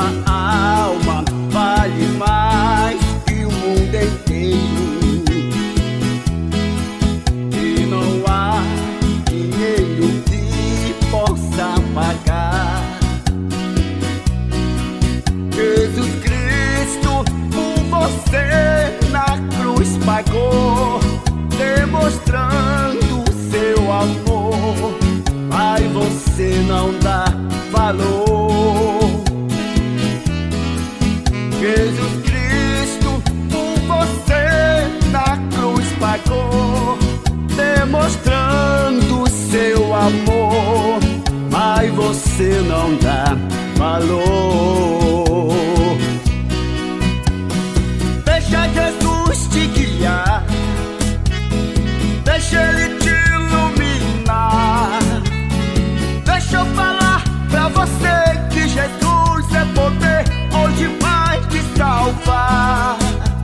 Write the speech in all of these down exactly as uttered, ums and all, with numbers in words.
Sua alma vale mais que o mundo inteiro, e não há dinheiro que possa pagar. Jesus Cristo por você na cruz pagou, demonstrando seu amor, mas você não dá valor. Jesus Cristo por você na cruz pagou, demonstrando seu amor, mas você não dá valor. Deixa Jesus te guiar, deixa Ele te iluminar. Deixa eu falar pra você que Jesus é poder, hoje vai te salvar.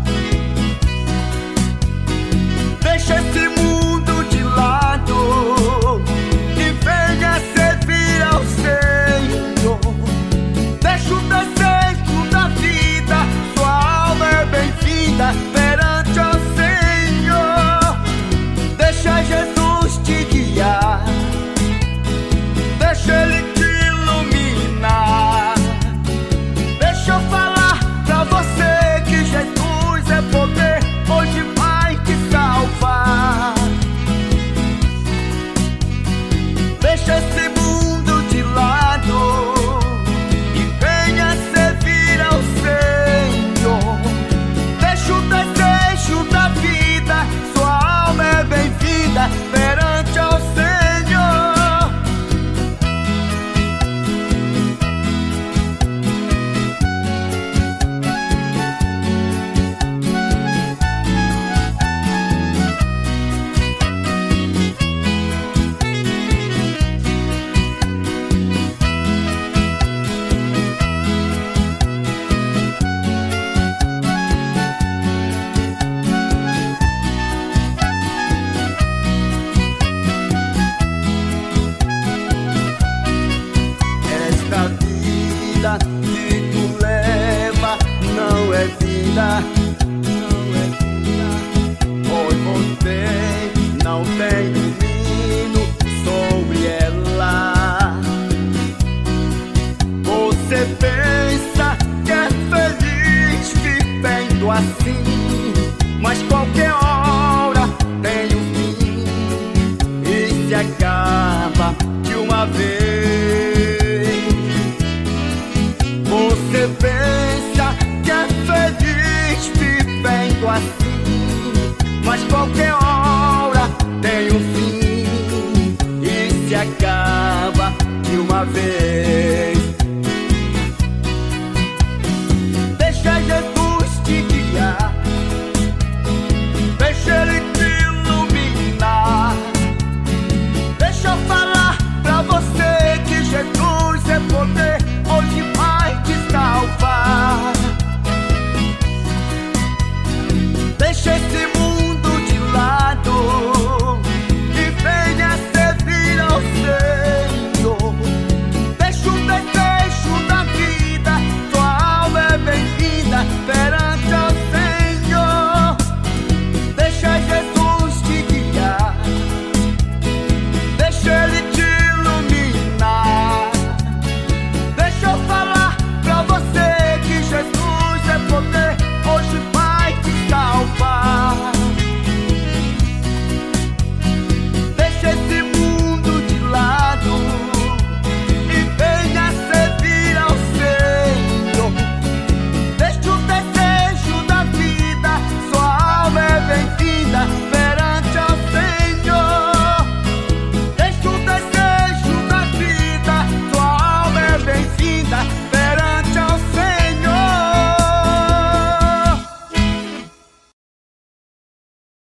Deixa esse mundo de lado e venha servir ao Senhor. Deixa o desejo da vida, sua alma é bem-vinda perante o Senhor. Deixa Jesus te guiar, deixa Ele te iluminar. Deixa eu falar pra você que Jesus é poder, hoje vai te salvar. Deixa esse mundo de lado e venha servir ao Senhor. Deixa o desejo da vida, sua alma é bem-vinda perante ao Senhor. Que tu leva não é vida, não é vida, pois você não tem domínio sobre ela. Você pensa que é feliz vivendo assim,